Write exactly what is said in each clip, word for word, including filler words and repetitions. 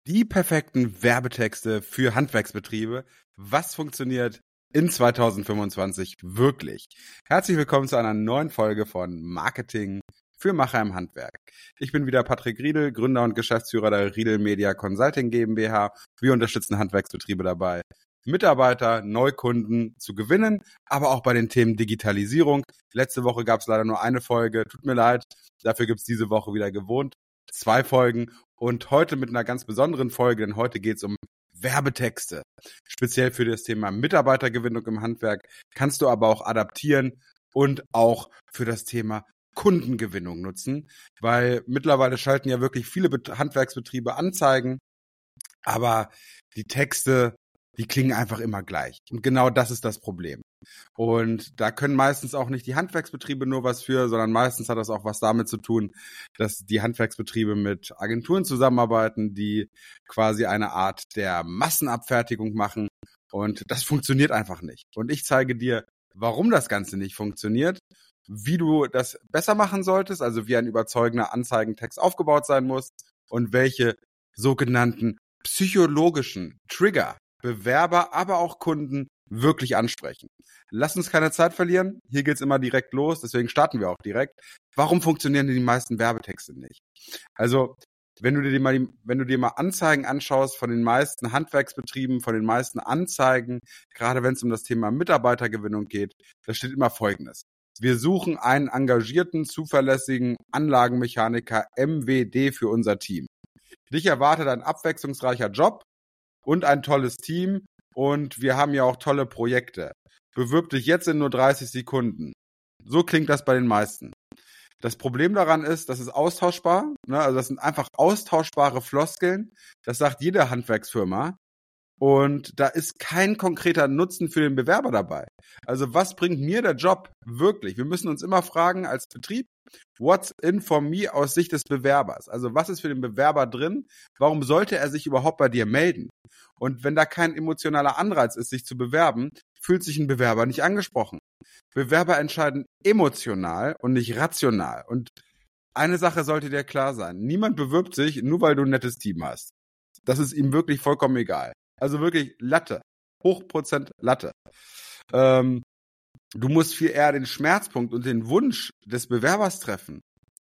Die perfekten Werbetexte für Handwerksbetriebe. Was funktioniert in zwanzig fünfundzwanzig wirklich? Herzlich willkommen zu einer neuen Folge von Marketing für Macher im Handwerk. Ich bin wieder Patrick Riedel, Gründer und Geschäftsführer der Riedel Media Consulting GmbH. Wir unterstützen Handwerksbetriebe dabei, Mitarbeiter, Neukunden zu gewinnen, aber auch bei den Themen Digitalisierung. Letzte Woche gab es leider nur eine Folge, tut mir leid. Dafür gibt es diese Woche wieder gewohnt zwei Folgen und heute mit einer ganz besonderen Folge, denn heute geht es um Werbetexte. Speziell für das Thema Mitarbeitergewinnung im Handwerk kannst du aber auch adaptieren und auch für das Thema Kundengewinnung nutzen, weil mittlerweile schalten ja wirklich viele Bet- Handwerksbetriebe Anzeigen, aber die Texte, die klingen einfach immer gleich. Und genau das ist das Problem. Und da können meistens auch nicht die Handwerksbetriebe nur was für, sondern meistens hat das auch was damit zu tun, dass die Handwerksbetriebe mit Agenturen zusammenarbeiten, die quasi eine Art der Massenabfertigung machen. Und das funktioniert einfach nicht. Und ich zeige dir, warum das Ganze nicht funktioniert, wie du das besser machen solltest, also wie ein überzeugender Anzeigentext aufgebaut sein muss und welche sogenannten psychologischen Trigger Bewerber, aber auch Kunden wirklich ansprechen. Lass uns keine Zeit verlieren. Hier geht's immer direkt los, deswegen starten wir auch direkt. Warum funktionieren denn die meisten Werbetexte nicht? Also, wenn du dir mal, die, wenn du dir mal Anzeigen anschaust von den meisten Handwerksbetrieben, von den meisten Anzeigen, gerade wenn es um das Thema Mitarbeitergewinnung geht, da steht immer Folgendes. Wir suchen einen engagierten, zuverlässigen Anlagenmechaniker M W D für unser Team. Dich erwartet ein abwechslungsreicher Job und ein tolles Team und wir haben ja auch tolle Projekte. Bewirb dich jetzt in nur dreißig Sekunden. So klingt das bei den meisten. Das Problem daran ist, das ist austauschbar, ne? Also das sind einfach austauschbare Floskeln. Das sagt jede Handwerksfirma. Und da ist kein konkreter Nutzen für den Bewerber dabei. Also was bringt mir der Job wirklich? Wir müssen uns immer fragen als Betrieb, what's in for me aus Sicht des Bewerbers? Also was ist für den Bewerber drin? Warum sollte er sich überhaupt bei dir melden? Und wenn da kein emotionaler Anreiz ist, sich zu bewerben, fühlt sich ein Bewerber nicht angesprochen. Bewerber entscheiden emotional und nicht rational. Und eine Sache sollte dir klar sein. Niemand bewirbt sich, nur weil du ein nettes Team hast. Das ist ihm wirklich vollkommen egal. Also wirklich Latte. Hochprozent Latte. Ähm, du musst viel eher den Schmerzpunkt und den Wunsch des Bewerbers treffen.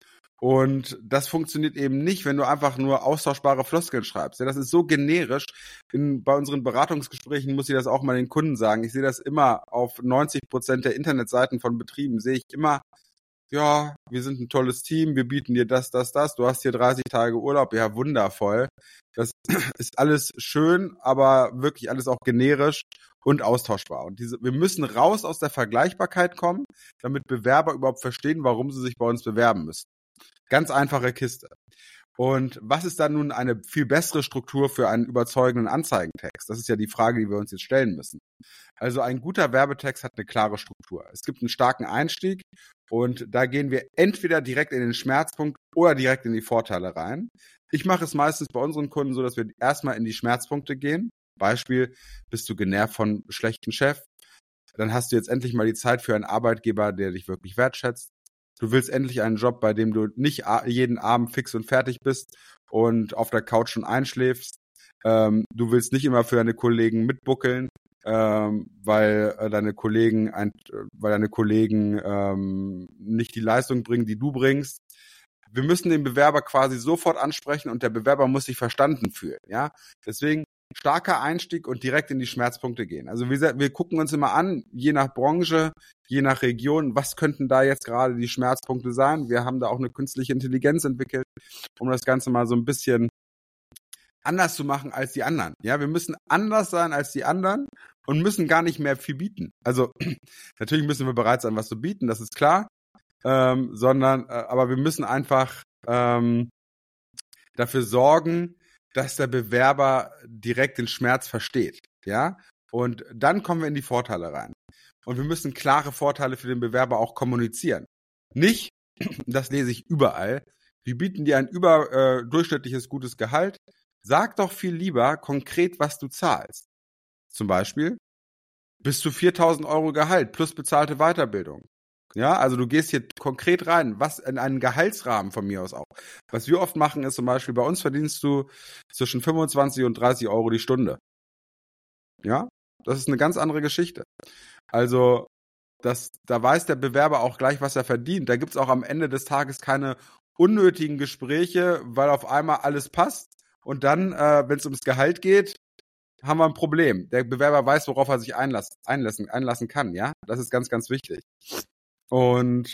Und das funktioniert eben nicht, wenn du einfach nur austauschbare Floskeln schreibst. Ja, das ist so generisch. In, bei unseren Beratungsgesprächen muss ich das auch mal den Kunden sagen. Ich sehe das immer auf neunzig Prozent der Internetseiten von Betrieben, sehe ich immer, ja, wir sind ein tolles Team, wir bieten dir das, das, das, du hast hier dreißig Tage Urlaub, ja, wundervoll. Das ist alles schön, aber wirklich alles auch generisch und austauschbar. Und diese, wir müssen raus aus der Vergleichbarkeit kommen, damit Bewerber überhaupt verstehen, warum sie sich bei uns bewerben müssen. Ganz einfache Kiste. Und was ist dann nun eine viel bessere Struktur für einen überzeugenden Anzeigentext? Das ist ja die Frage, die wir uns jetzt stellen müssen. Also ein guter Werbetext hat eine klare Struktur. Es gibt einen starken Einstieg und da gehen wir entweder direkt in den Schmerzpunkt oder direkt in die Vorteile rein. Ich mache es meistens bei unseren Kunden so, dass wir erstmal in die Schmerzpunkte gehen. Beispiel, bist du genervt von schlechten Chef? Dann hast du jetzt endlich mal die Zeit für einen Arbeitgeber, der dich wirklich wertschätzt. Du willst endlich einen Job, bei dem du nicht jeden Abend fix und fertig bist und auf der Couch schon einschläfst. Ähm, du willst nicht immer für deine Kollegen mitbuckeln, ähm, weil äh, deine Kollegen, ein, weil deine Kollegen ähm, nicht die Leistung bringen, die du bringst. Wir müssen den Bewerber quasi sofort ansprechen und der Bewerber muss sich verstanden fühlen. Ja, deswegen starker Einstieg und direkt in die Schmerzpunkte gehen. Also wir, wir gucken uns immer an, je nach Branche, je nach Region, was könnten da jetzt gerade die Schmerzpunkte sein. Wir haben da auch eine künstliche Intelligenz entwickelt, um das Ganze mal so ein bisschen anders zu machen als die anderen. Ja, wir müssen anders sein als die anderen und müssen gar nicht mehr viel bieten. Also natürlich müssen wir bereit sein, was zu bieten, das ist klar, ähm, sondern äh, aber wir müssen einfach ähm, dafür sorgen, dass der Bewerber direkt den Schmerz versteht, ja? Und dann kommen wir in die Vorteile rein. Und wir müssen klare Vorteile für den Bewerber auch kommunizieren. Nicht, das lese ich überall, wir bieten dir ein überdurchschnittliches äh, gutes Gehalt. Sag doch viel lieber konkret, was du zahlst. Zum Beispiel bis zu viertausend Euro Gehalt plus bezahlte Weiterbildung. Ja, also du gehst hier konkret rein, was in einen Gehaltsrahmen von mir aus auch. Was wir oft machen, ist zum Beispiel, bei uns verdienst du zwischen fünfundzwanzig und dreißig Euro die Stunde. Ja, das ist eine ganz andere Geschichte. Also, das, da weiß der Bewerber auch gleich, was er verdient. Da gibt's auch am Ende des Tages keine unnötigen Gespräche, weil auf einmal alles passt. Und dann, äh, wenn es ums Gehalt geht, haben wir ein Problem. Der Bewerber weiß, worauf er sich einlass, einlassen, einlassen kann. Ja, das ist ganz, ganz wichtig. Und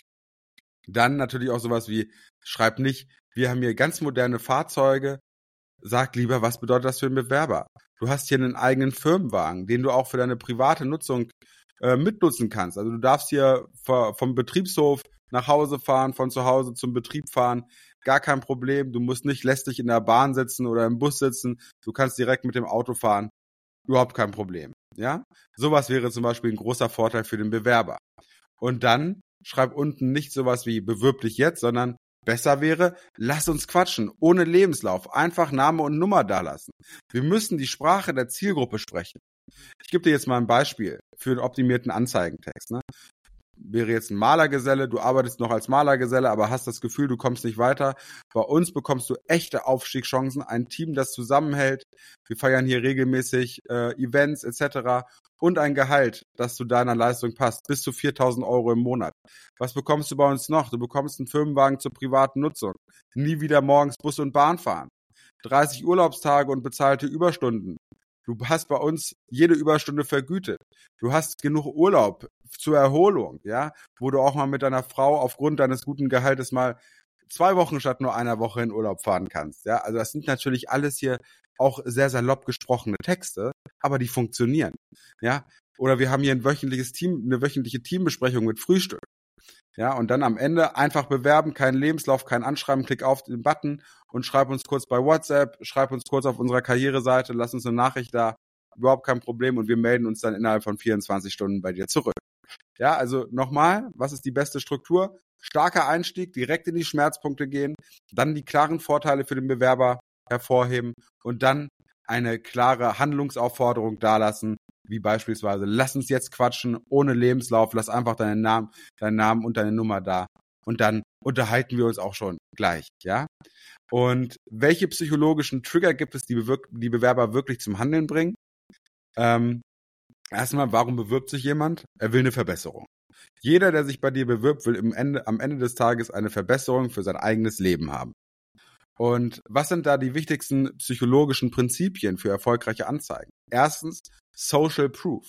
dann natürlich auch sowas wie, schreib nicht, wir haben hier ganz moderne Fahrzeuge. Sag lieber, was bedeutet das für einen Bewerber? Du hast hier einen eigenen Firmenwagen, den du auch für deine private Nutzung äh, mitnutzen kannst. Also du darfst hier vom Betriebshof nach Hause fahren, von zu Hause zum Betrieb fahren. Gar kein Problem. Du musst nicht lästig in der Bahn sitzen oder im Bus sitzen. Du kannst direkt mit dem Auto fahren. Überhaupt kein Problem. Ja? Sowas wäre zum Beispiel ein großer Vorteil für den Bewerber. Und dann schreib unten nicht sowas wie bewirb dich jetzt, sondern besser wäre, lass uns quatschen, ohne Lebenslauf, einfach Name und Nummer dalassen. Wir müssen die Sprache der Zielgruppe sprechen. Ich gebe dir jetzt mal ein Beispiel für einen optimierten Anzeigentext. Ne? Wäre jetzt ein Malergeselle, du arbeitest noch als Malergeselle, aber hast das Gefühl, du kommst nicht weiter. Bei uns bekommst du echte Aufstiegschancen, ein Team, das zusammenhält. Wir feiern hier regelmäßig äh, Events et cetera und ein Gehalt, das zu deiner Leistung passt, bis zu viertausend Euro im Monat. Was bekommst du bei uns noch? Du bekommst einen Firmenwagen zur privaten Nutzung. Nie wieder morgens Bus und Bahn fahren. dreißig Urlaubstage und bezahlte Überstunden. Du hast bei uns jede Überstunde vergütet. Du hast genug Urlaub zur Erholung, ja, wo du auch mal mit deiner Frau aufgrund deines guten Gehaltes mal zwei Wochen statt nur einer Woche in Urlaub fahren kannst, ja. Also das sind natürlich alles hier auch sehr salopp gesprochene Texte, aber die funktionieren, ja. Oder wir haben hier ein wöchentliches Team, eine wöchentliche Teambesprechung mit Frühstück. Ja, und dann am Ende einfach bewerben, kein Lebenslauf, kein Anschreiben, klick auf den Button und schreib uns kurz bei WhatsApp, schreib uns kurz auf unserer Karriereseite, lass uns eine Nachricht da, überhaupt kein Problem und wir melden uns dann innerhalb von vierundzwanzig Stunden bei dir zurück. Ja, also nochmal, was ist die beste Struktur? Starker Einstieg, direkt in die Schmerzpunkte gehen, dann die klaren Vorteile für den Bewerber hervorheben und dann eine klare Handlungsaufforderung dalassen, wie beispielsweise, lass uns jetzt quatschen, ohne Lebenslauf, lass einfach deinen Namen, deinen Namen und deine Nummer da. Und dann unterhalten wir uns auch schon gleich, ja? Und welche psychologischen Trigger gibt es, die, bewirk- die Bewerber wirklich zum Handeln bringen? Ähm, erstmal, warum bewirbt sich jemand? Er will eine Verbesserung. Jeder, der sich bei dir bewirbt, will im Ende, am Ende des Tages eine Verbesserung für sein eigenes Leben haben. Und was sind da die wichtigsten psychologischen Prinzipien für erfolgreiche Anzeigen? Erstens, Social Proof.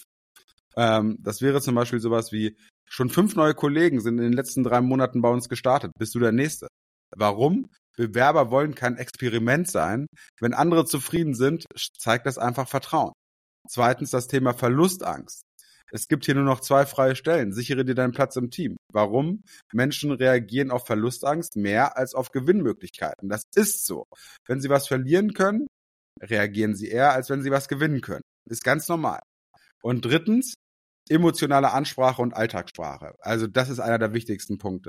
Ähm, das wäre zum Beispiel sowas wie, schon fünf neue Kollegen sind in den letzten drei Monaten bei uns gestartet. Bist du der Nächste? Warum? Bewerber wollen kein Experiment sein. Wenn andere zufrieden sind, zeigt das einfach Vertrauen. Zweitens, das Thema Verlustangst. Es gibt hier nur noch zwei freie Stellen. Sichere dir deinen Platz im Team. Warum? Menschen reagieren auf Verlustangst mehr als auf Gewinnmöglichkeiten. Das ist so. Wenn sie was verlieren können, reagieren sie eher, als wenn sie was gewinnen können. Ist ganz normal. Und drittens, emotionale Ansprache und Alltagssprache. Also das ist einer der wichtigsten Punkte.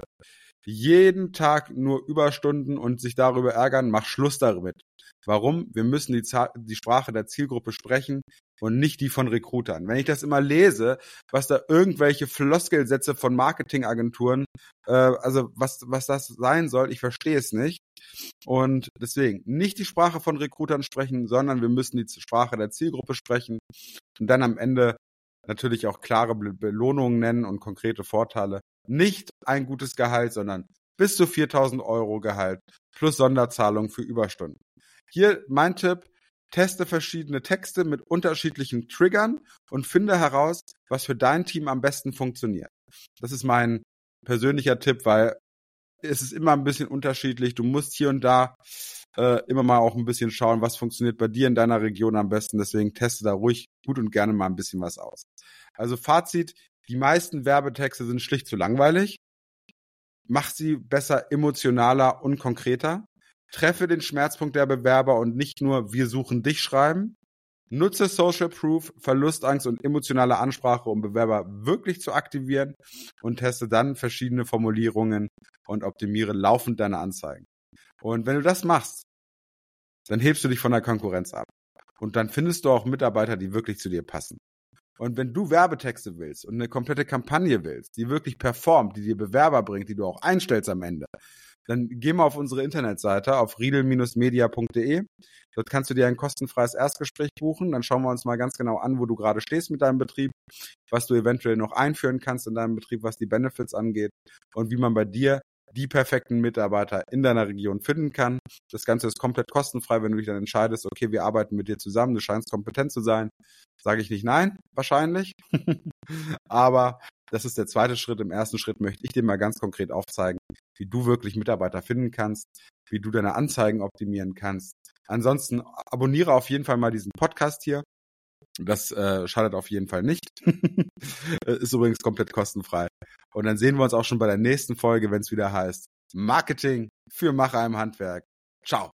Jeden Tag nur Überstunden und sich darüber ärgern, mach Schluss damit. Warum? Wir müssen die, Za- die Sprache der Zielgruppe sprechen und nicht die von Recruitern. Wenn ich das immer lese, was da irgendwelche Floskelsätze von Marketingagenturen, äh, also was, was das sein soll, ich verstehe es nicht. Und deswegen nicht die Sprache von Recruitern sprechen, sondern wir müssen die Sprache der Zielgruppe sprechen und dann am Ende natürlich auch klare Be- Belohnungen nennen und konkrete Vorteile. Nicht ein gutes Gehalt, sondern bis zu viertausend Euro Gehalt plus Sonderzahlung für Überstunden. Hier mein Tipp, teste verschiedene Texte mit unterschiedlichen Triggern und finde heraus, was für dein Team am besten funktioniert. Das ist mein persönlicher Tipp, weil es ist immer ein bisschen unterschiedlich. Du musst hier und da äh, immer mal auch ein bisschen schauen, was funktioniert bei dir in deiner Region am besten. Deswegen teste da ruhig gut und gerne mal ein bisschen was aus. Also Fazit, die meisten Werbetexte sind schlicht zu langweilig. Mach sie besser emotionaler und konkreter. Treffe den Schmerzpunkt der Bewerber und nicht nur wir suchen dich schreiben. Nutze Social Proof, Verlustangst und emotionale Ansprache, um Bewerber wirklich zu aktivieren und teste dann verschiedene Formulierungen und optimiere laufend deine Anzeigen. Und wenn du das machst, dann hebst du dich von der Konkurrenz ab. Und dann findest du auch Mitarbeiter, die wirklich zu dir passen. Und wenn du Werbetexte willst und eine komplette Kampagne willst, die wirklich performt, die dir Bewerber bringt, die du auch einstellst am Ende, dann geh mal auf unsere Internetseite auf riedel Bindestrich media Punkt de. Dort kannst du dir ein kostenfreies Erstgespräch buchen. Dann schauen wir uns mal ganz genau an, wo du gerade stehst mit deinem Betrieb, was du eventuell noch einführen kannst in deinem Betrieb, was die Benefits angeht und wie man bei dir die perfekten Mitarbeiter in deiner Region finden kann. Das Ganze ist komplett kostenfrei, wenn du dich dann entscheidest, okay, wir arbeiten mit dir zusammen, du scheinst kompetent zu sein. Sage ich nicht nein, wahrscheinlich. Aber das ist der zweite Schritt. Im ersten Schritt möchte ich dir mal ganz konkret aufzeigen, wie du wirklich Mitarbeiter finden kannst, wie du deine Anzeigen optimieren kannst. Ansonsten abonniere auf jeden Fall mal diesen Podcast hier. Das äh, schadet auf jeden Fall nicht. Ist übrigens komplett kostenfrei. Und dann sehen wir uns auch schon bei der nächsten Folge, wenn es wieder heißt Marketing für Macher im Handwerk. Ciao.